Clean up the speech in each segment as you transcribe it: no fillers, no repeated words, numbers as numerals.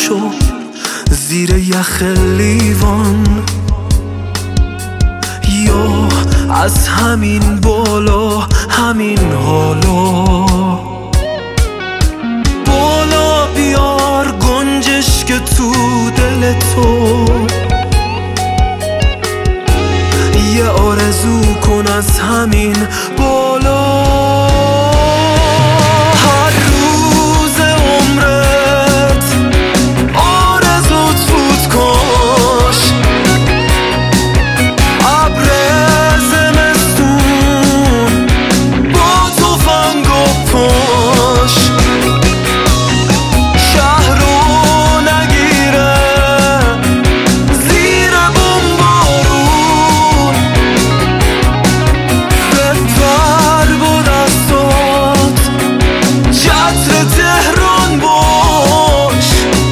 شو زیر یخ لیوان، یا از همین بالا همین حالا بالا بیار گنجش که تو دل تو، یه آرزو کن از همین بالا. هر روز عمرت آرزوت فوت کاش، ابر زمستون با تفنگ و پاش، شهر رو نگیره زیر بمبارون، بپر با دستات چتر تهران باش.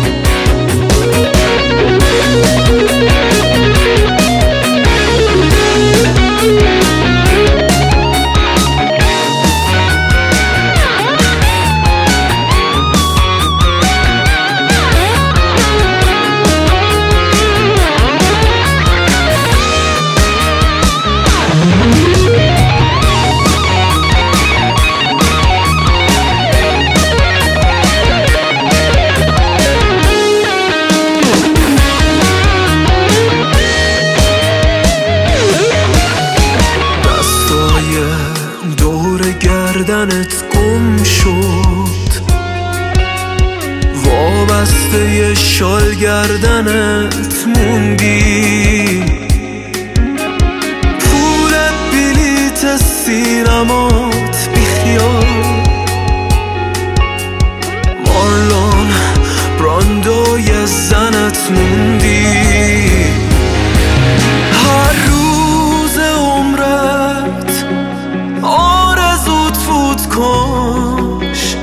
دور گردنت گم شد، وابسته ی شال گردنت موندی، پول بلیت سینمات بیخیال، مارلون براندوی زنت موندی. هر روز عمرت آرزوت فوت کاش،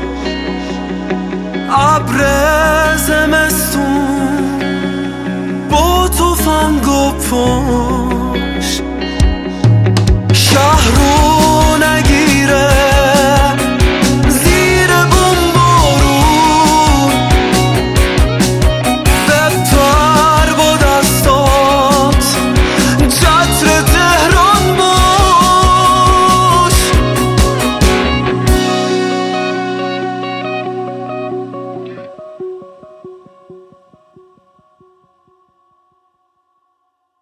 ابر زمستون با تفنگ و پاش.